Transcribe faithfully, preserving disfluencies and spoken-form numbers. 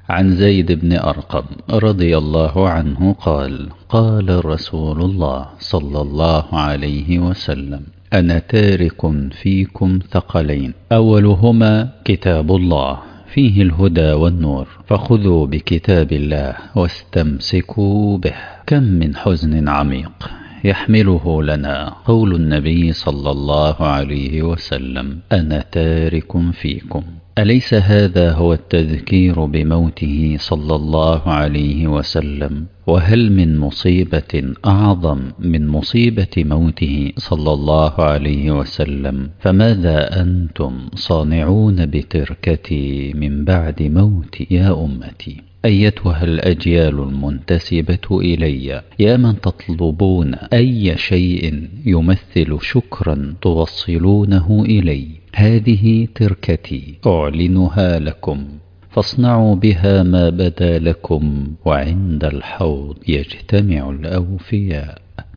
عن زيد بن أرقم رضي الله عنه قال: قال رسول الله صلى الله عليه وسلم: أنا تارك فيكم ثقلين، أولهما كتاب الله فيه الهدى والنور، فخذوا بكتاب الله واستمسكوا به. كم من حزن عميق يحمله لنا قول النبي صلى الله عليه وسلم: أنا تارك فيكم. أليس هذا هو التذكير بموته صلى الله عليه وسلم؟ وهل من مصيبة أعظم من مصيبة موته صلى الله عليه وسلم؟ فماذا أنتم صانعون بتركتي من بعد موتي يا أمتي؟ أيتها الأجيال المنتسبة إلي، يا من تطلبون أي شيء يمثل شكرا توصلونه إلي، هذه تركتي أعلنها لكم، فاصنعوا بها ما بدا لكم، وعند الحوض يجتمع الأوفياء.